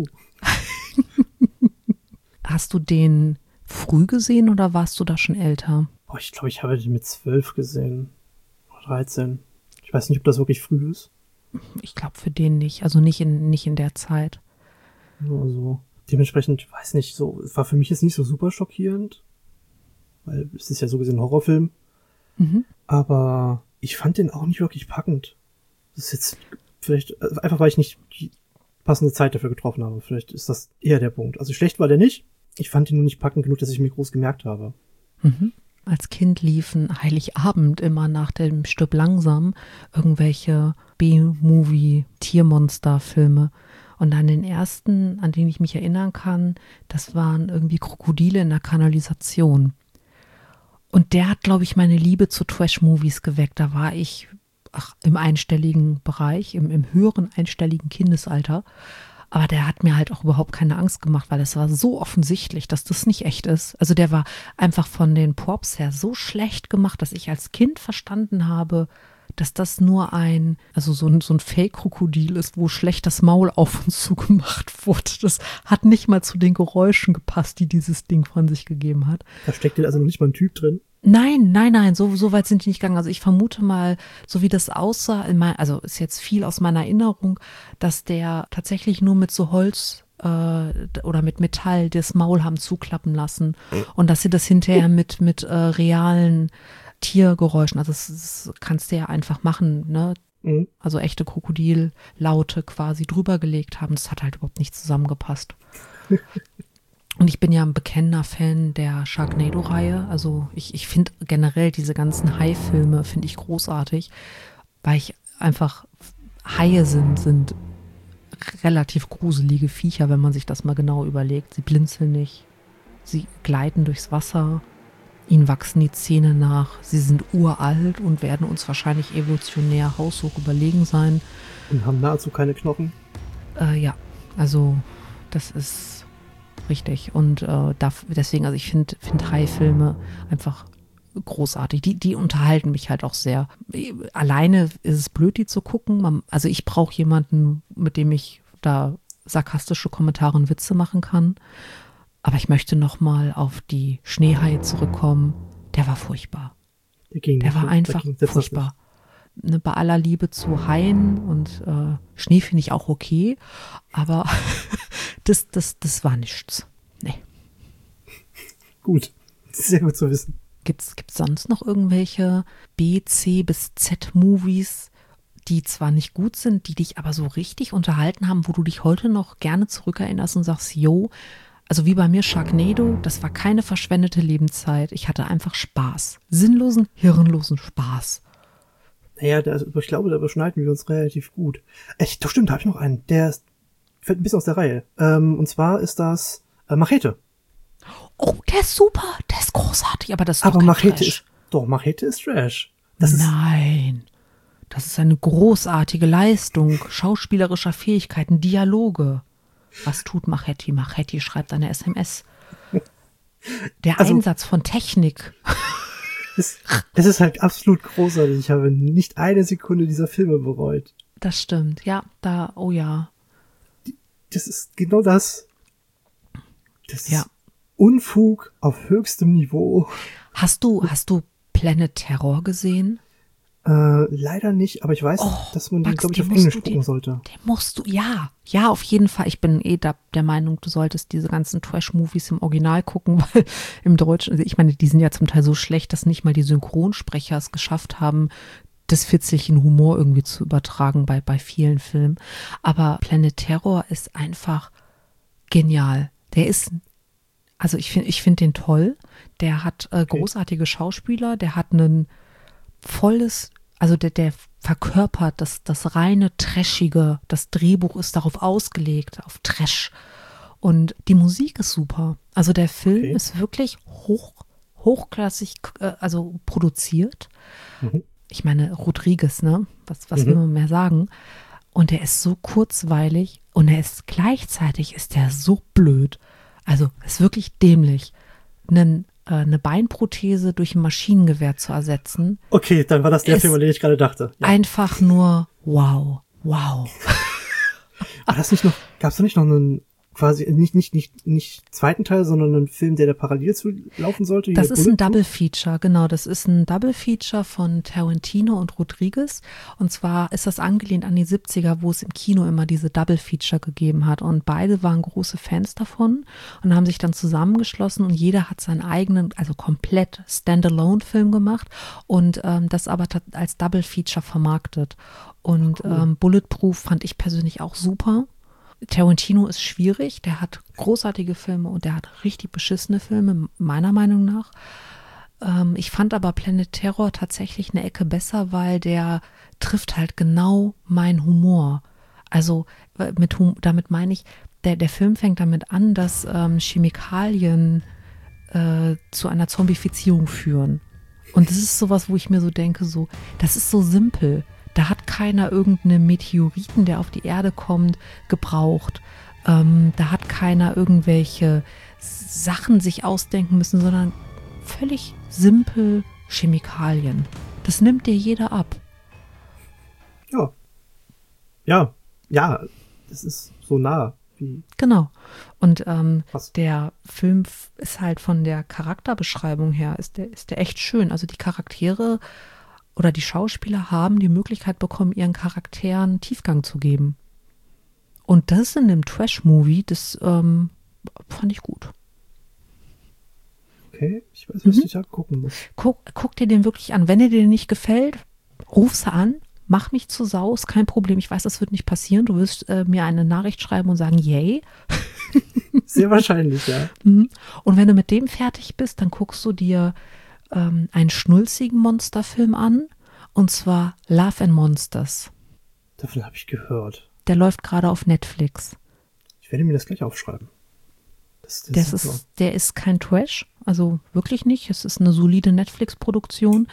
Hast du den früh gesehen oder warst du da schon älter? Boah, ich glaube, ich habe den mit zwölf gesehen. Oder dreizehn. Ich weiß nicht, ob das wirklich früh ist. Ich glaube für den nicht. Also nicht in, nicht in der Zeit. Nur so. Dementsprechend, weiß nicht, so, es war für mich jetzt nicht so super schockierend. Weil es ist ja so gesehen ein Horrorfilm. Mhm. Aber ich fand den auch nicht wirklich packend. Das ist jetzt vielleicht, also einfach weil ich nicht die passende Zeit dafür getroffen habe. Vielleicht ist das eher der Punkt. Also schlecht war der nicht. Ich fand ihn nur nicht packend genug, dass ich mir groß gemerkt habe. Mhm. Als Kind liefen Heiligabend immer nach dem Stirb langsam irgendwelche B-Movie-Tiermonster-Filme. Und an den ersten, an den ich mich erinnern kann, das waren irgendwie Krokodile in der Kanalisation. Und der hat, glaube ich, meine Liebe zu Trash-Movies geweckt. Da war ich ach, im einstelligen Bereich, im, im höheren einstelligen Kindesalter. Aber der hat mir halt auch überhaupt keine Angst gemacht, weil es war so offensichtlich, dass das nicht echt ist. Also der war einfach von den Props her so schlecht gemacht, dass ich als Kind verstanden habe, dass das nur ein, also so ein, so ein Fake-Krokodil ist, wo schlecht das Maul auf und zu gemacht wurde. Das hat nicht mal zu den Geräuschen gepasst, die dieses Ding von sich gegeben hat. Da steckt also noch nicht mal ein Typ drin. Nein, nein, nein, so, so weit sind die nicht gegangen. Also ich vermute mal, so wie das aussah, in mein, also ist jetzt viel aus meiner Erinnerung, dass der tatsächlich nur mit so Holz äh, oder mit Metall das Maul haben zuklappen lassen und dass sie das hinterher mit, mit äh, realen Tiergeräuschen, also das, das kannst du ja einfach machen, ne? Mhm. Also echte Krokodil-Laute quasi drüber gelegt haben. Das hat halt überhaupt nicht zusammengepasst. Und ich bin ja ein bekennender Fan der Sharknado-Reihe. Also ich, ich finde generell diese ganzen Hai-Filme finde ich großartig, weil ich einfach, Haie sind, sind relativ gruselige Viecher, wenn man sich das mal genau überlegt. Sie blinzeln nicht, sie gleiten durchs Wasser, ihnen wachsen die Zähne nach, sie sind uralt und werden uns wahrscheinlich evolutionär haushoch überlegen sein. Und haben nahezu keine Knochen. Äh, ja, also das ist richtig. Und äh, darf, deswegen, also ich finde find Hai-Filme einfach großartig. Die, die unterhalten mich halt auch sehr. Alleine ist es blöd, die zu gucken. Man, also ich brauche jemanden, mit dem ich da sarkastische Kommentare und Witze machen kann. Aber ich möchte noch mal auf die Schneehaie zurückkommen. Der war furchtbar. Der, ging Der nicht, war einfach der ging furchtbar. Ne, bei aller Liebe zu Haien und äh, Schnee finde ich auch okay, aber das, das, das war nichts. Nee. Gut, sehr gut zu wissen. Gibt's, gibt's sonst noch irgendwelche B, C bis Z-Movies, die zwar nicht gut sind, die dich aber so richtig unterhalten haben, wo du dich heute noch gerne zurückerinnerst und sagst, yo, also wie bei mir Sharknado, das war keine verschwendete Lebenszeit. Ich hatte einfach Spaß. Sinnlosen, hirnlosen Spaß. Naja, da, ich glaube, da überschneiden wir uns relativ gut. Echt, doch stimmt, da habe ich noch einen. Der ist, fällt ein bisschen aus der Reihe. Ähm, und zwar ist das äh, Machete. Oh, der ist super, der ist großartig, aber das ist doch Aber kein Machete Trash. ist, doch, Machete ist Trash. Das ist, Nein, das ist eine großartige Leistung schauspielerischer Fähigkeiten, Dialoge. Was tut Machete? Machete schreibt eine S M S. Der Also- Einsatz von Technik. das, das ist halt absolut großartig. Ich habe nicht eine Sekunde dieser Filme bereut. Das stimmt, ja, da, oh ja. Das ist genau das. Das Ja. ist Unfug auf höchstem Niveau. Hast du, hast du Planet Terror gesehen? Äh, leider nicht, aber ich weiß, Oh, dass man den, Max, glaube ich, den auf musst Englisch du gucken dir- sollte. Den musst du, ja, ja, auf jeden Fall. Ich bin eh da, der Meinung, du solltest diese ganzen Trash-Movies im Original gucken, weil im Deutschen, also ich meine, die sind ja zum Teil so schlecht, dass nicht mal die Synchronsprecher es geschafft haben, disfitzigen Humor irgendwie zu übertragen bei, bei vielen Filmen. Aber Planet Terror ist einfach genial. Der ist, also ich finde ich finde den toll. Der hat äh, Okay. großartige Schauspieler, der hat ein volles, also der, der verkörpert das, das reine Trashige. Das Drehbuch ist darauf ausgelegt, auf Trash. Und die Musik ist super. Also der Film Okay. ist wirklich hoch, hochklassig, äh, also produziert. Mhm. Ich meine, Rodriguez, ne? Was, was Mhm. will man mehr sagen? Und er ist so kurzweilig und er ist gleichzeitig ist er so blöd. Also ist wirklich dämlich, einen, äh, eine Beinprothese durch ein Maschinengewehr zu ersetzen. Okay, dann war das der Ist Film, an den ich gerade dachte. Ja. Einfach nur wow, wow. War das nicht noch, gab es da nicht noch einen, quasi, nicht, nicht, nicht, nicht zweiten Teil, sondern einen Film, der da parallel zu laufen sollte? Das Hier ist ein Bulletproof? Double Feature, genau. Das ist ein Double Feature von Tarantino und Rodriguez. Und zwar ist das angelehnt an die siebziger, wo es im Kino immer diese Double Feature gegeben hat. Und beide waren große Fans davon und haben sich dann zusammengeschlossen und jeder hat seinen eigenen, also komplett Standalone-Film gemacht und ähm, das aber ta- als Double Feature vermarktet. Und Cool. ähm, Bulletproof fand ich persönlich auch super. Tarantino ist schwierig, der hat großartige Filme und der hat richtig beschissene Filme, meiner Meinung nach. Ähm, ich fand aber Planet Terror tatsächlich eine Ecke besser, weil der trifft halt genau meinen Humor. Also äh, mit hum damit meine ich, der, der Film fängt damit an, dass ähm, Chemikalien äh, zu einer Zombifizierung führen. Und das ist sowas, wo ich mir so denke, so, das ist so simpel. Da hat keiner irgendeinen Meteoriten, der auf die Erde kommt, gebraucht. Ähm, da hat keiner irgendwelche Sachen sich ausdenken müssen, sondern völlig simpel Chemikalien. Das nimmt dir jeder ab. Ja. Ja. Ja. Das ist so nah wie Genau. Und ähm, was. der Film f- ist halt von der Charakterbeschreibung her, ist der, ist der echt schön. Also die Charaktere oder die Schauspieler haben die Möglichkeit bekommen, ihren Charakteren Tiefgang zu geben. Und das in dem Trash-Movie, das ähm, fand ich gut. Okay, ich weiß, was Mhm. ich da gucken muss. Guck, guck dir den wirklich an. Wenn er dir nicht gefällt, ruf sie an, mach mich zu Sau, ist kein Problem. Ich weiß, das wird nicht passieren. Du wirst äh, mir eine Nachricht schreiben und sagen, yay. Sehr wahrscheinlich, ja. Mhm. Und wenn du mit dem fertig bist, dann guckst du dir ähm, einen schnulzigen Monsterfilm an, und zwar Love and Monsters. Davon habe ich gehört. Der läuft gerade auf Netflix. Ich werde mir das gleich aufschreiben. Das, das Das super. ist, der ist kein Trash, also wirklich nicht. Es ist eine solide Netflix-Produktion.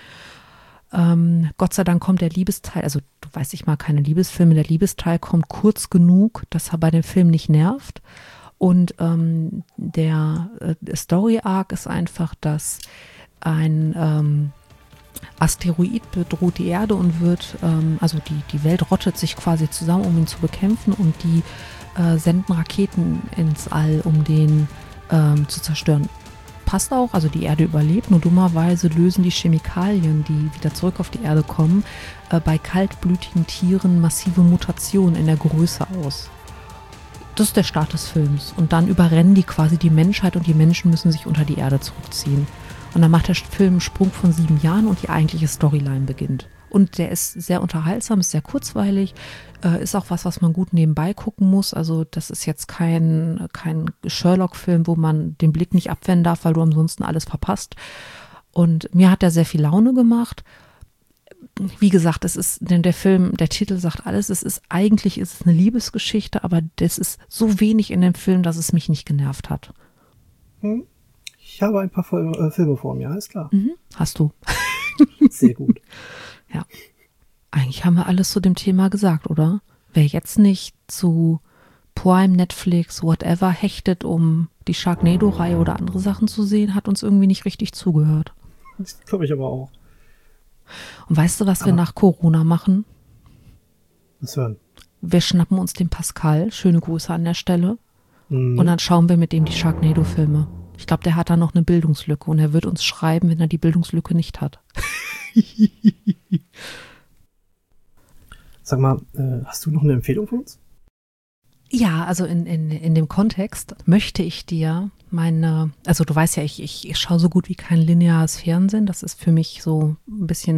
Ähm, Gott sei Dank kommt der Liebesteil, also du weißt, ich mag keine Liebesfilme, der Liebesteil kommt kurz genug, dass er bei dem Film nicht nervt. Und ähm, der äh, Story-Arc ist einfach, dass ein ähm, Asteroid bedroht die Erde und wird, ähm, also die, die Welt rottet sich quasi zusammen, um ihn zu bekämpfen, und die äh, senden Raketen ins All, um den ähm, zu zerstören. Passt auch, also die Erde überlebt, nur dummerweise lösen die Chemikalien, die wieder zurück auf die Erde kommen, äh, bei kaltblütigen Tieren massive Mutationen in der Größe aus. Das ist der Start des Films. Und dann überrennen die quasi die Menschheit und die Menschen müssen sich unter die Erde zurückziehen. Und dann macht der Film einen Sprung von sieben Jahren und die eigentliche Storyline beginnt. Und der ist sehr unterhaltsam, ist sehr kurzweilig, äh, ist auch was, was man gut nebenbei gucken muss. Also das ist jetzt kein, kein Sherlock-Film, wo man den Blick nicht abwenden darf, weil du ansonsten alles verpasst. Und mir hat der sehr viel Laune gemacht. Wie gesagt, es ist, denn der Film, der Titel sagt alles, es ist, eigentlich ist es eine Liebesgeschichte, aber das ist so wenig in dem Film, dass es mich nicht genervt hat. Hm. Ich habe ein paar Fil- äh, Filme vor mir, alles klar. Mhm. Hast du? Sehr gut. Ja. Eigentlich haben wir alles zu dem Thema gesagt, oder? Wer jetzt nicht zu Prime, Netflix, whatever hechtet, um die Sharknado-Reihe oder andere Sachen zu sehen, hat uns irgendwie nicht richtig zugehört. Das glaube ich aber auch. Und weißt du, was wir Aber- nach Corona machen? Das hören. Wir schnappen uns den Pascal, schöne Grüße an der Stelle, Mhm. und dann schauen wir mit dem die Sharknado-Filme. Ich glaube, der hat da noch eine Bildungslücke und er wird uns schreiben, wenn er die Bildungslücke nicht hat. Sag mal, äh, hast du noch eine Empfehlung für uns? Ja, also in, in, in dem Kontext möchte ich dir meine, also du weißt ja, ich, ich, ich schaue so gut wie kein lineares Fernsehen. Das ist für mich so ein bisschen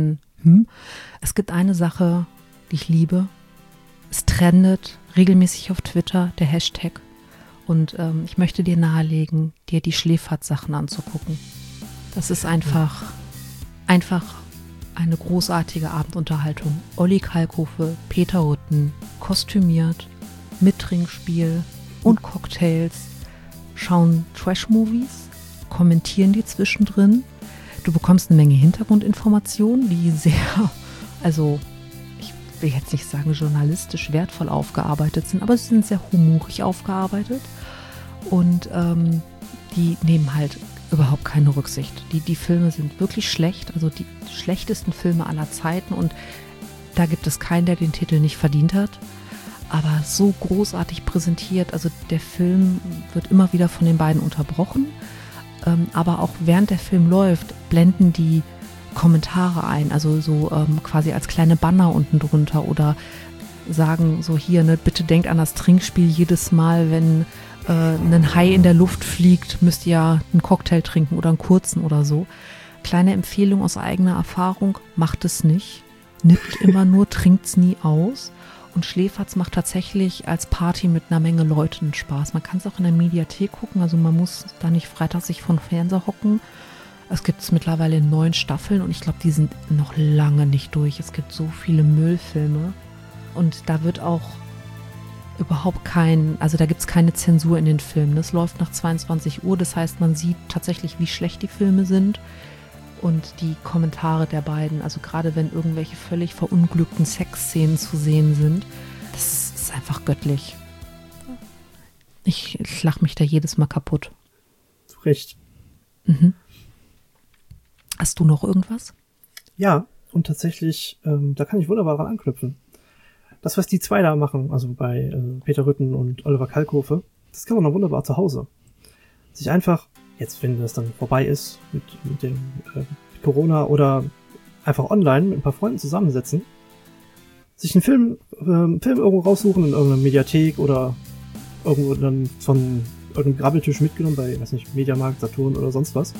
hm. Es gibt eine Sache, die ich liebe. Es trendet regelmäßig auf Twitter, der Hashtag. Und ähm, ich möchte dir nahelegen, dir die Schläferz-Sachen anzugucken. Das ist einfach, einfach eine großartige Abendunterhaltung. Olli Kalkofe, Peter Hutten, kostümiert, mit Trinkspiel und Cocktails, schauen Trash-Movies, kommentieren die zwischendrin. Du bekommst eine Menge Hintergrundinformationen, die sehr, also ich will jetzt nicht sagen journalistisch wertvoll aufgearbeitet sind, aber sie sind sehr humorig aufgearbeitet und ähm, die nehmen halt überhaupt keine Rücksicht. Die, die Filme sind wirklich schlecht, also die schlechtesten Filme aller Zeiten und da gibt es keinen, der den Titel nicht verdient hat. Aber so großartig präsentiert, also der Film wird immer wieder von den beiden unterbrochen, ähm, aber auch während der Film läuft, blenden die Kommentare ein, also so ähm, quasi als kleine Banner unten drunter oder sagen so hier, ne, bitte denkt an das Trinkspiel jedes Mal, wenn äh, ein Hai in der Luft fliegt, müsst ihr einen Cocktail trinken oder einen kurzen oder so. Kleine Empfehlung aus eigener Erfahrung, macht es nicht, nippt immer nur, trinkt's nie aus. Und Schläferz macht tatsächlich als Party mit einer Menge Leuten Spaß. Man kann es auch in der Mediathek gucken, also man muss da nicht freitags sich vor den Fernseher hocken. Es gibt es mittlerweile in neun Staffeln und ich glaube, die sind noch lange nicht durch. Es gibt so viele Müllfilme und da wird auch überhaupt kein, also da gibt es keine Zensur in den Filmen. Das läuft nach zweiundzwanzig Uhr, das heißt, man sieht tatsächlich, wie schlecht die Filme sind. Und die Kommentare der beiden, also gerade wenn irgendwelche völlig verunglückten Sexszenen zu sehen sind, das ist einfach göttlich. Ich, ich lache mich da jedes Mal kaputt. Zu Recht. Mhm. Hast du noch irgendwas? Ja, und tatsächlich, ähm, da kann ich wunderbar dran anknüpfen. Das, was die zwei da machen, also bei äh, Peter Rütten und Oliver Kalkofe, das kann man noch wunderbar zu Hause. Sich einfach, jetzt wenn das dann vorbei ist mit, mit dem äh, Corona oder einfach online mit ein paar Freunden zusammensetzen, sich einen Film, äh, einen Film irgendwo raussuchen in irgendeiner Mediathek oder irgendwo dann von irgendeinem Grabbeltisch mitgenommen bei, weiß nicht, Mediamarkt, Saturn oder sonst was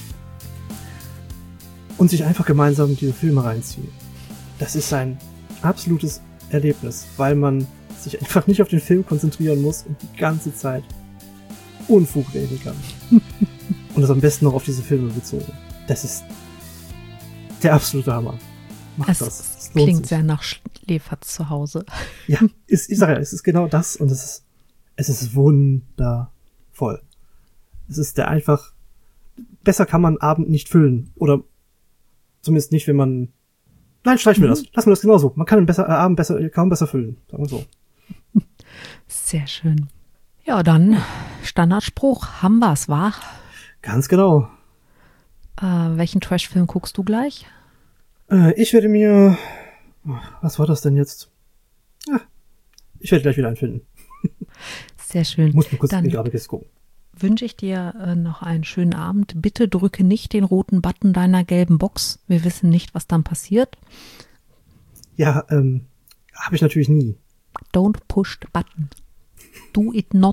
und sich einfach gemeinsam diese Filme reinziehen. Das ist ein absolutes Erlebnis, weil man sich einfach nicht auf den Film konzentrieren muss und die ganze Zeit Unfug reden kann. Und das am besten noch auf diese Filme bezogen. Das ist der absolute Hammer. Macht es das. das klingt sich. sehr nach Schläferz zu Hause. Ja, ist, ich sage ja, es ist genau das und es ist, es ist wundervoll. Es ist der einfach, besser kann man Abend nicht füllen. Oder zumindest nicht, wenn man, nein, streichen wir Mhm. das. Lassen wir das genauso. Man kann den besser, äh, Abend besser, kaum besser füllen. Sagen wir so. Sehr schön. Ja, dann Standardspruch, haben wir's, wa? Ganz genau. Äh, welchen Trash-Film guckst du gleich? Äh, ich werde mir, was war das denn jetzt? Ah, ich werde gleich wieder einen finden. Sehr schön. Muss mal kurz Dann in die Grabbelkiste gucken. wünsche ich dir äh, noch einen schönen Abend. Bitte drücke nicht den roten Button deiner gelben Box. Wir wissen nicht, was dann passiert. Ja, ähm, habe ich natürlich nie. Don't push the button. Do it not.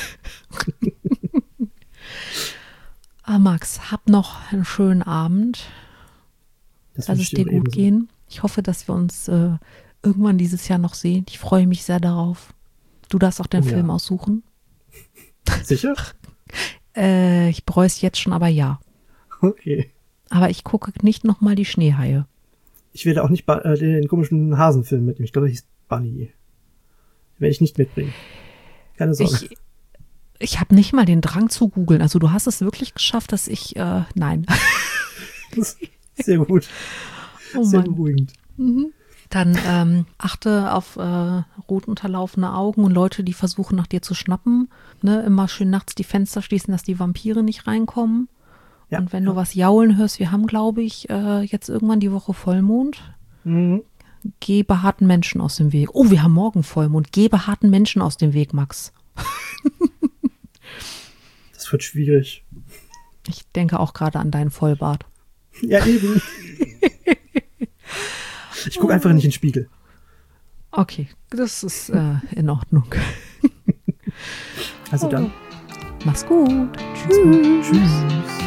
ah, Max, hab noch einen schönen Abend. Das Lass wünsche es ich dir dir gut ebenso. gehen. Ich hoffe, dass wir uns äh, irgendwann dieses Jahr noch sehen. Ich freue mich sehr darauf. Du darfst auch den Oh ja. Film aussuchen. Sicher? Äh, ich bereue es jetzt schon, aber ja. Okay. Aber ich gucke nicht nochmal die Schneehaie. Ich werde auch nicht ba- äh, den komischen Hasenfilm mitnehmen. Ich glaube, der hieß Bunny. Den werde ich nicht mitbringen. Keine Sorge. Ich, ich habe nicht mal den Drang zu googeln. Also du hast es wirklich geschafft, dass ich, äh, nein. Das ist sehr gut. Oh Sehr Mann. beruhigend. Mhm. Dann ähm, achte auf äh, rot unterlaufene Augen und Leute, die versuchen nach dir zu schnappen. Ne? Immer schön nachts die Fenster schließen, dass die Vampire nicht reinkommen. Ja, und wenn ja. du was jaulen hörst, wir haben, glaube ich, äh, jetzt irgendwann die Woche Vollmond. Mhm. Geh behaarten Menschen aus dem Weg. Oh, wir haben morgen Vollmond. Geh behaarten Menschen aus dem Weg, Max. Das wird schwierig. Ich denke auch gerade an deinen Vollbart. Ja, eben. Ich gucke einfach nicht in den Spiegel. Okay, das ist äh, in Ordnung. Also dann. Mach's gut. Tschüss. Tschüss.